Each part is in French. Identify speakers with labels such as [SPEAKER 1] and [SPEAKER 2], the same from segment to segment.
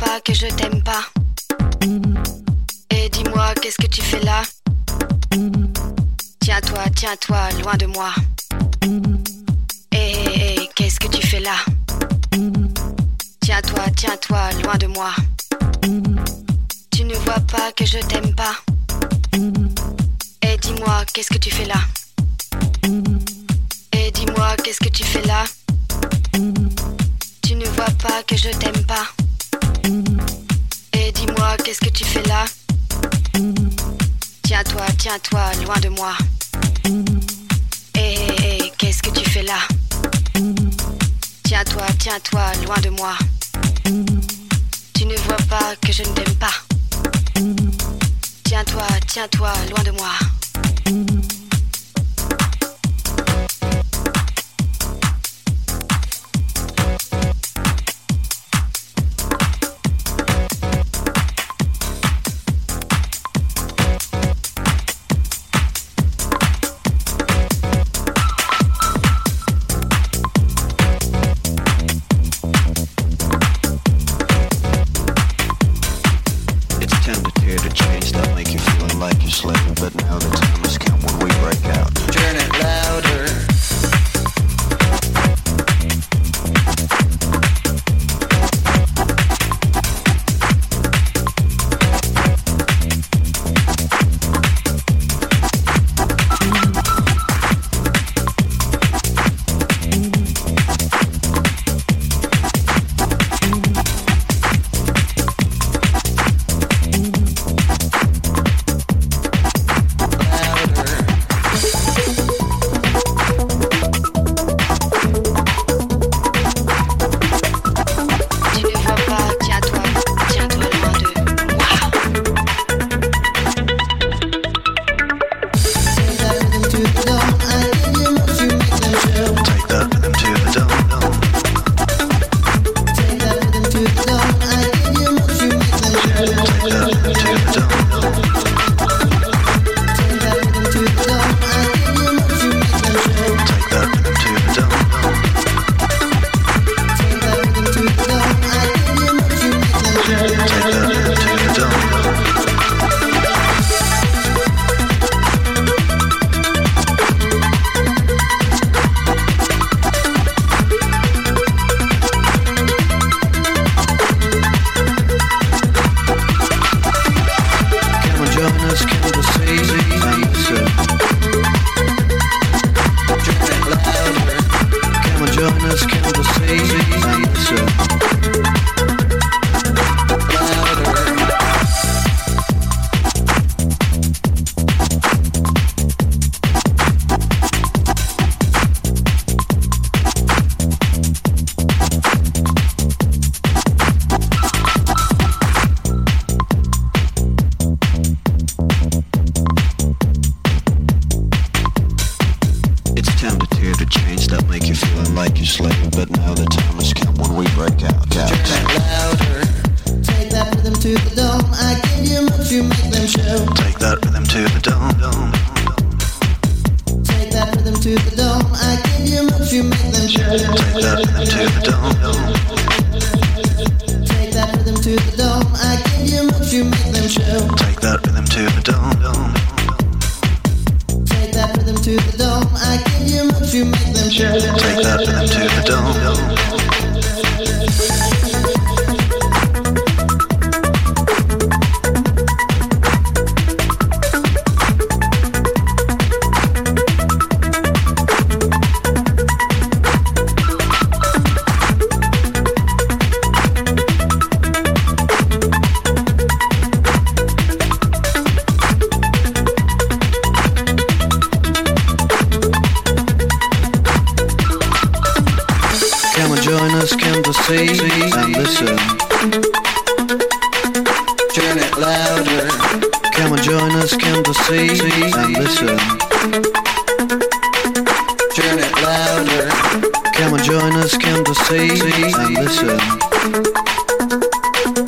[SPEAKER 1] pas que je t'aime pas. Et dis-moi, qu'est-ce que tu fais là? Tiens-toi, loin de moi. Et qu'est-ce que tu fais là? Tiens-toi, loin de moi. Tu ne vois pas que je t'aime pas. Et dis-moi, qu'est-ce que tu fais là? Et dis-moi, qu'est-ce que tu fais là? Tu ne vois pas que je t'aime pas. Et dis-moi, qu'est-ce que tu fais là? Tiens-toi, loin de moi. Et qu'est-ce que tu fais là? Tiens-toi, loin de moi. Tu ne vois pas que je ne t'aime pas. Tiens-toi, loin de moi.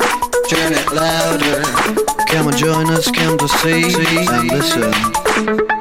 [SPEAKER 2] Come and join us, come to see and listen.